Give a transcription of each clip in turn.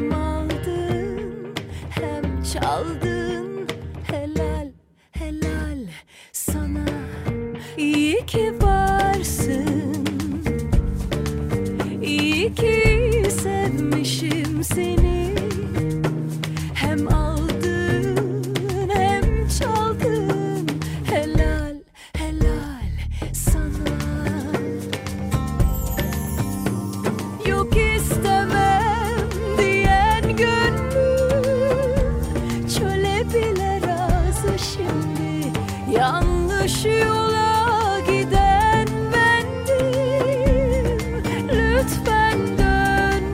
Hem aldın hem çaldın, helal helal sana. İyi ki varsın, iyi ki sevmişim seni. Hem aldın hem çaldın, helal helal sana. Yok istemem diyen gönlüm çöle bile razı şimdi. Yanlış yola giden bendim, lütfen dön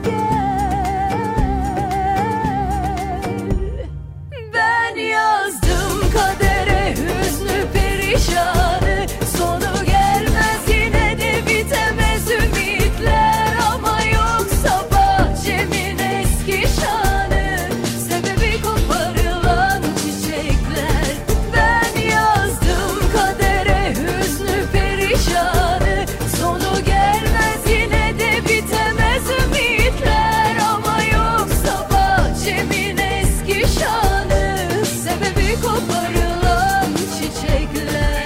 gel. Ben yazdım kadere hüznü perişanı, sonu gelmez yine de bitemez ümitler. Ama yoksa bahçemin eski şanı, sebebi koparılan çiçekler. Ben yazdım kadere hüznü perişanı, sonu gelmez yine de bitemez ümitler. Ama yoksa bahçemin eski şanı, sebebi koparılan çiçekler.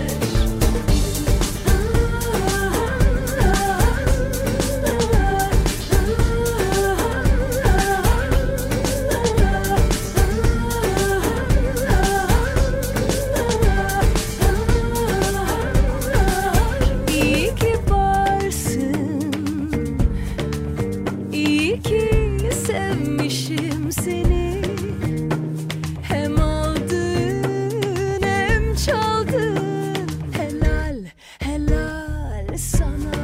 İyi ki varsın, iyi ki sevmişim seni. Hem aldın hem çaldın, helal helal sana.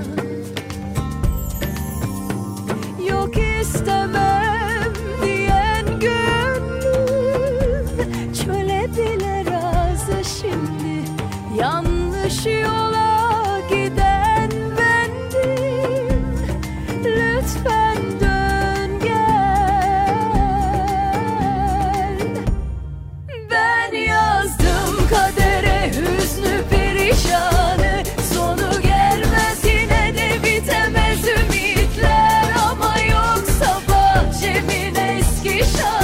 Yok istemem diyen gönlüm çöle bile razı şimdi. Yanlış yola giden bendim, lütfen dön gel. Ben yazdım kadere hüznü perişanı, sonu gelmez yine de bitemez ümitler. Ama yoksa bahçemin eski şanı,